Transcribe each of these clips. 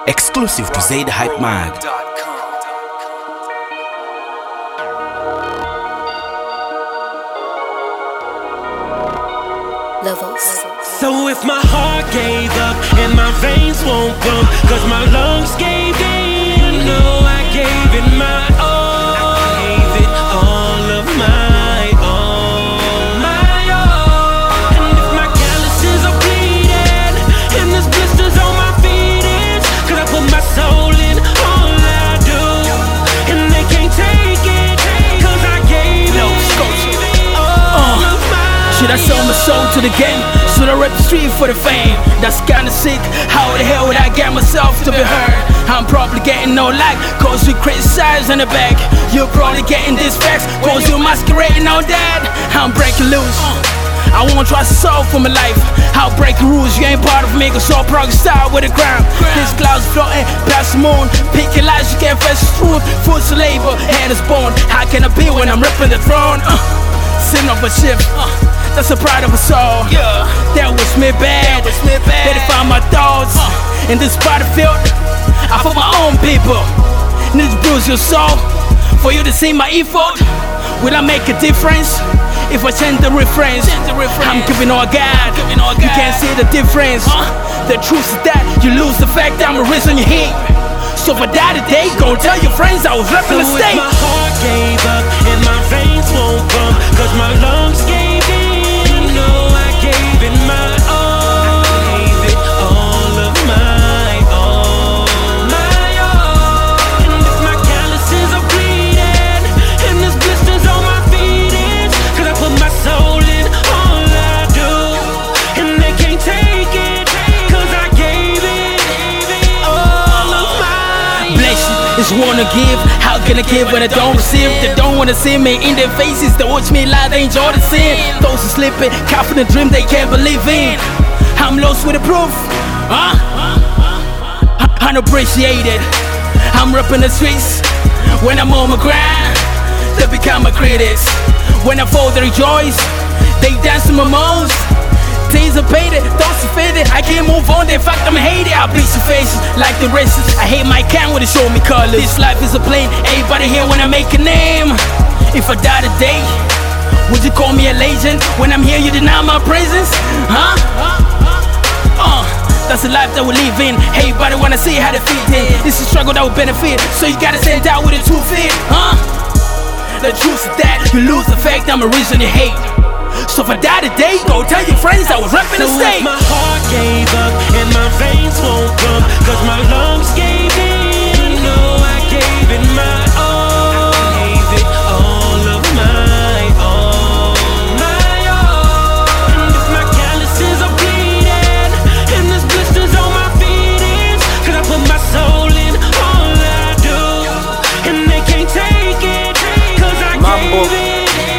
Exclusive to Zaid Hype Mag. Levels. So if my heart gave up and my veins won't pump, cause my lungs gave in, no, I gave it my all. I gave it all of my all, my all. And if my calluses are bleeding and there's blisters on my feet, it's cause I put my soul in all I do, and they can't take it, cause I gave it all of my. Should I sell my soul to the game? Should I rap the street for the fame? That's kinda sick. How the hell would I get myself to be heard? I'm probably getting no like, cause you criticize in the back. You're probably getting this facts, cause you're masquerading on that. I'm breaking loose. I won't trust a soul for my life. I'll break the rules, you ain't part of me, cause all progress start with a crime. This clouds floating past the moon. Pick your lies, you can't face the truth. Fruits of labor, head is born. How can I be when I'm ripping the throne? Sitting off a ship, that's the pride of a soul. That was me bad. They define my thoughts. In this battlefield, I fought my own people. Need to bruise your soul for you to see my effort. Will I make a difference if I change the reference? I'm giving all God. You can't see the difference. The truth is that you lose the fact that I'm a reason you hate. So if I die today, go tell your friends I was repping the state. My heart gave up and my veins won't pump, cause my lungs gave in. No, I gave it my all. I gave it all of my all, my all. And if my calluses are bleeding and there's blisters on my feet, it's cause I put my soul in all I do, and they can't take it, cause I gave it all of my Just wanna give, how can I give when I don't receive? They don't wanna see me in their faces, they watch me lie, they enjoy the sin. Those who sleeping, caught in a dream they can't believe in. I'm lost with the proof, unappreciated. I'm ripping the streets, when I'm on my grind, they become my critics. When I fall they rejoice, they dance to my moans. Days are faded, thoughts are faded. I can't move on, they fact I'm hated. I bleach your faces like the races. I hate my kind when they show me colors. This life is a plane, everybody here when I make a name. If I die today, would you call me a legend? When I'm here you deny my presence? That's the life that we live in. Everybody wanna see how they fit in. This is a struggle that will benefit, so you gotta stand out with a 2 feet. The truth is that you lose the fact I'm a reason you hate. So if I die today, go tell your friends I was repping the state. My heart gave up and my veins won't pump, cause my lungs gave in. No, I gave it my all. I gave it all of my all, my all. And if my calluses are bleeding and there's blisters on my feet, it's cause I put my soul in all I do, and they can't take it, cause I gave it.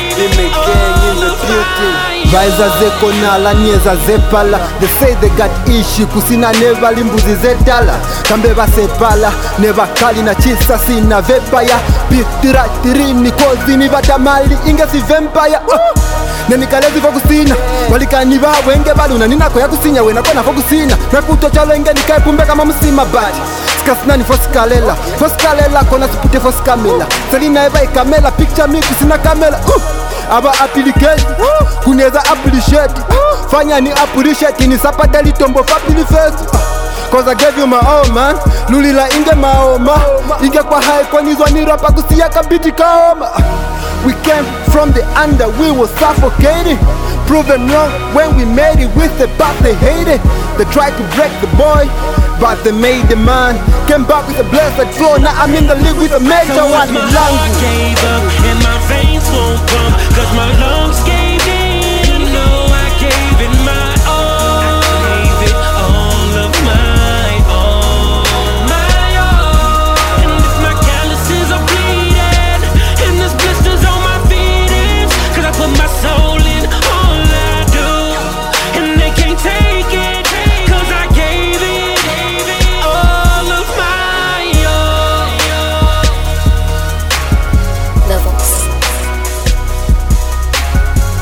Vaiza zeko nala nyeza zepala. They say they got issue kusina neva limbuzi zetala. Kambe basepala neva kali na chisa sina vepaya. Pitira tirini kozi ni vatamali ingesi vampire. Nenikalezi fokusina walikaniva wenge baluna ninako ya kusinya wena kona fokusina nakuto chalenge nikaipumbe kama msima badi skasinani fosikalela kona sipute fosikamela selina eva ikamela picture mi kusina kamela aba application kuneza appreciate fanya ni appreciate ni sapata litombo family first. Cause I gave you my all man. Lulila inge maoma inge kwa high kwa nizwa ni rapa kusiya kabiti kaoma. We came from the under, we were suffocating. Proven wrong when we made it with the path they hated. They tried to break the boy, but they made the man. Came back with a blessed flow, now I'm in the league with a major one. So my heart gave up and my veins won't pump, cause my lungs gave in. No, I gave it my all. I gave it all of my all, my all. And if my calluses are bleeding and there's blisters on my feet, it's cause I put my soul in all I do, and they can't take it, cause I gave it all of my all. Levels.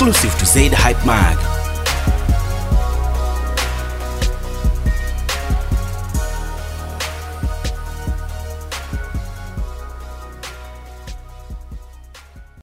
exclusive to Zaid Hype Mag.